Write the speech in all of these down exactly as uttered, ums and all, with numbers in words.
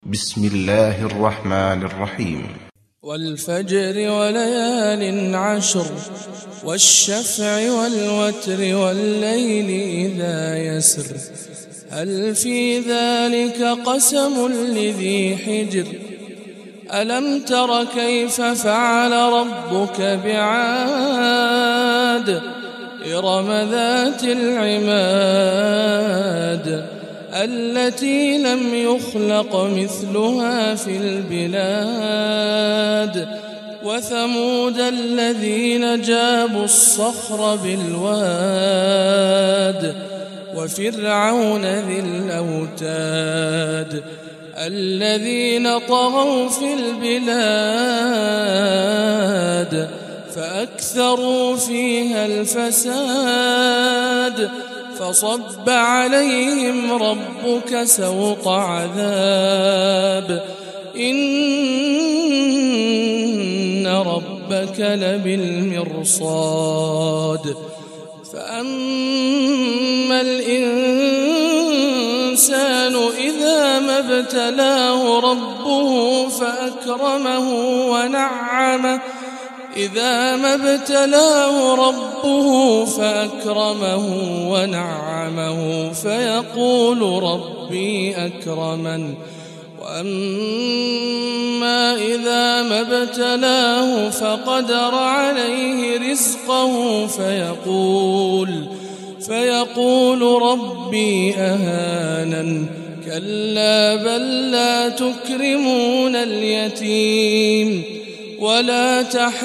بسم الله الرحمن الرحيم. والفجر وليال عشر والشفع والوتر والليل إذا يسر هل في ذلك قسم لذي حجر ألم تر كيف فعل ربك بعاد إرم ذات العماد التي لم يخلق مثلها في البلاد وثمود الذين جابوا الصخر بالواد وفرعون ذي الأوتاد الذين طغوا في البلاد فأكثروا فيها الفساد فصب عليهم ربك سوط عذاب إن ربك لبالمرصاد فأما الإنسان إذا ما ابتلاه ربه فأكرمه ونعمه إذا ما ابتلاه ربه فأكرمه ونعمه فيقول ربي أكرمن وأما إذا ما ابتلاه فقدر عليه رزقه فيقول فيقول ربي أهانن كلا بل لا تكرمون اليتيم ولا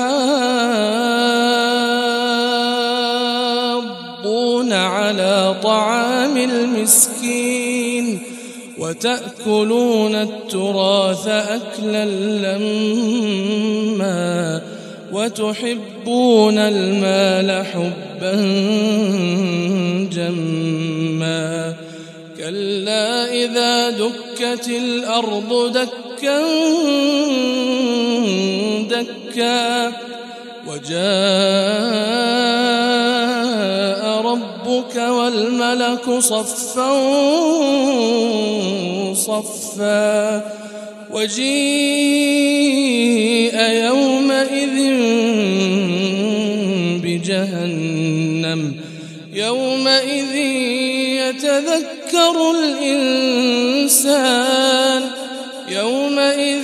تحاضون على طعام المسكين وتأكلون التراث أكلا لما وتحبون المال حبا جما كلا إذا دكت الأرض دكا دكا وجاء ربك والملك صفا صفا وجيء يومئذ بجهنم يومئذ يتذكر الإنسان يومئذ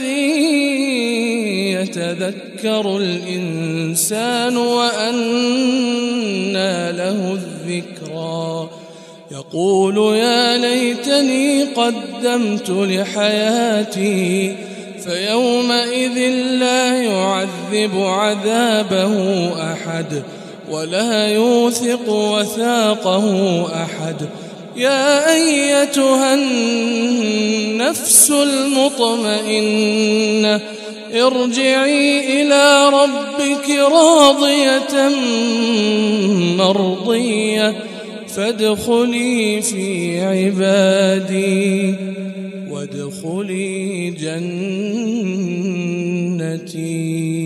يتذكر الإنسان وأنى له الذكرى يقول يا ليتني قدمت لحياتي فيومئذ لا يعذب عذابه أحد ولا يوثق وثاقه أحد يا أيتها النفس المطمئنة ارجعي إلى ربك راضية مرضية فادخلي في عبادي وادخلي جنتي.